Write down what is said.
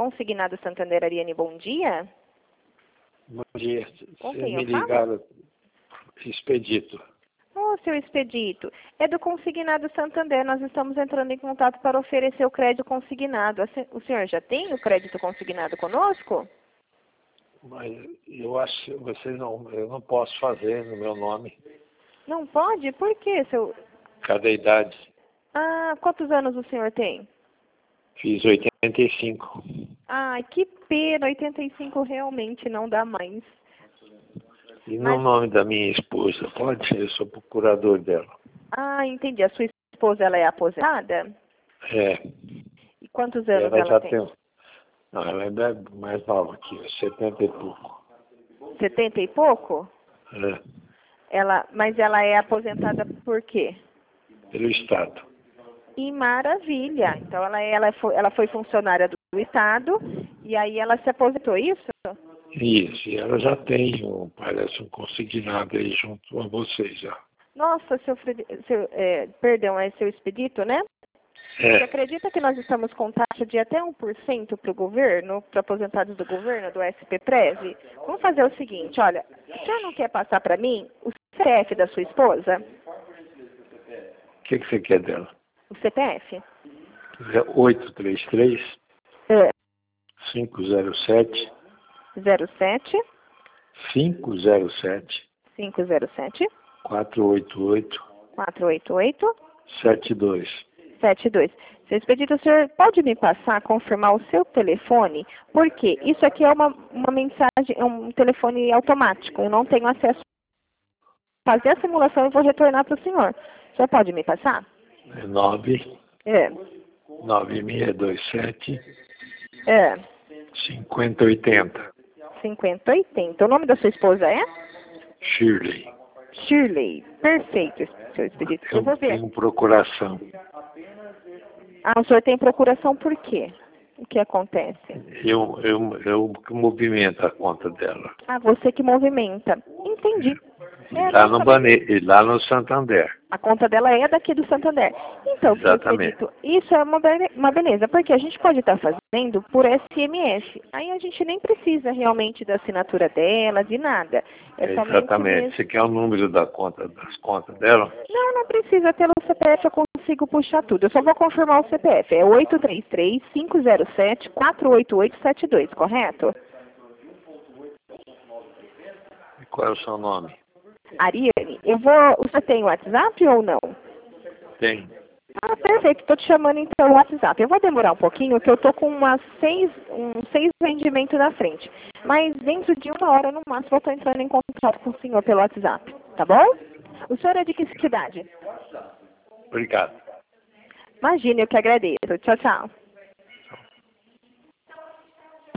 Consignado Santander, Ariane, bom dia. Bom dia. Com Vocês quem me eu falo? ligaram, Expedito. Ô, seu Expedito, é do Consignado Santander. Nós estamos entrando em contato para oferecer o crédito consignado. O senhor já tem o crédito consignado conosco? Mas eu acho que eu não posso fazer no meu nome. Não pode? Por quê, seu... Cada idade. Ah, quantos anos o senhor tem? Fiz 85. Ai, que pena, 85 realmente não dá mais. E no Mas... nome da minha esposa, pode? Eu sou procurador dela. Ah, entendi. A sua esposa, ela é aposentada? É. E quantos E anos ela já ela tem? tem. Não, ela ainda é mais nova que eu, 70 e pouco. 70 e pouco? É. Mas ela é aposentada por quê? Pelo Estado. E maravilha. Então ela foi funcionária do Estado e aí ela se aposentou, isso? Isso, e ela já tem, parece um consignado aí junto a vocês já. Nossa, perdão, é seu Expedito, né? Você É. acredita que nós estamos com taxa de até 1% para o governo, para aposentados do governo, do SPPREV? Vamos fazer o seguinte, olha, o senhor não quer passar para mim o CPF da sua esposa? O que você quer dela? O CPF? 833 É, 507 07 507 507 488 488 72. 72. Seu Expedito, o senhor pode me passar, confirmar o seu telefone? Porque isso aqui é uma mensagem, é um telefone automático. Eu não tenho acesso a fazer a simulação e vou retornar para o senhor. O senhor pode me passar? É 9 É. 9627 É. 5080. 5080. O nome da sua esposa é? Shirley. Shirley. Perfeito, seu Expedito. Eu vou ver. Tenho procuração. Ah, o senhor tem procuração por quê? O que acontece? Eu que movimento a conta dela. Ah, você que movimenta. Entendi. E lá no Santander. A conta dela é daqui do Santander. Então, seu Expedito, isso é uma beleza, porque a gente pode estar fazendo por SMS. Aí a gente nem precisa realmente da assinatura dela, de nada. É somente Exatamente. mesmo... Você quer o número das contas dela? Não precisa. Pelo CPF eu consigo puxar tudo. Eu só vou confirmar o CPF. É 833-507-48872, correto? E qual é o seu nome? Ariane, você tem WhatsApp ou não? Tem. Ah, perfeito. Estou te chamando então no WhatsApp. Eu vou demorar um pouquinho, que eu estou com seis vendimentos na frente. Mas dentro de 1 hora, no máximo, eu estou entrando em contato com o senhor pelo WhatsApp. Tá bom? O senhor é de que cidade? Obrigado. Imagine, eu que agradeço. Tchau, tchau.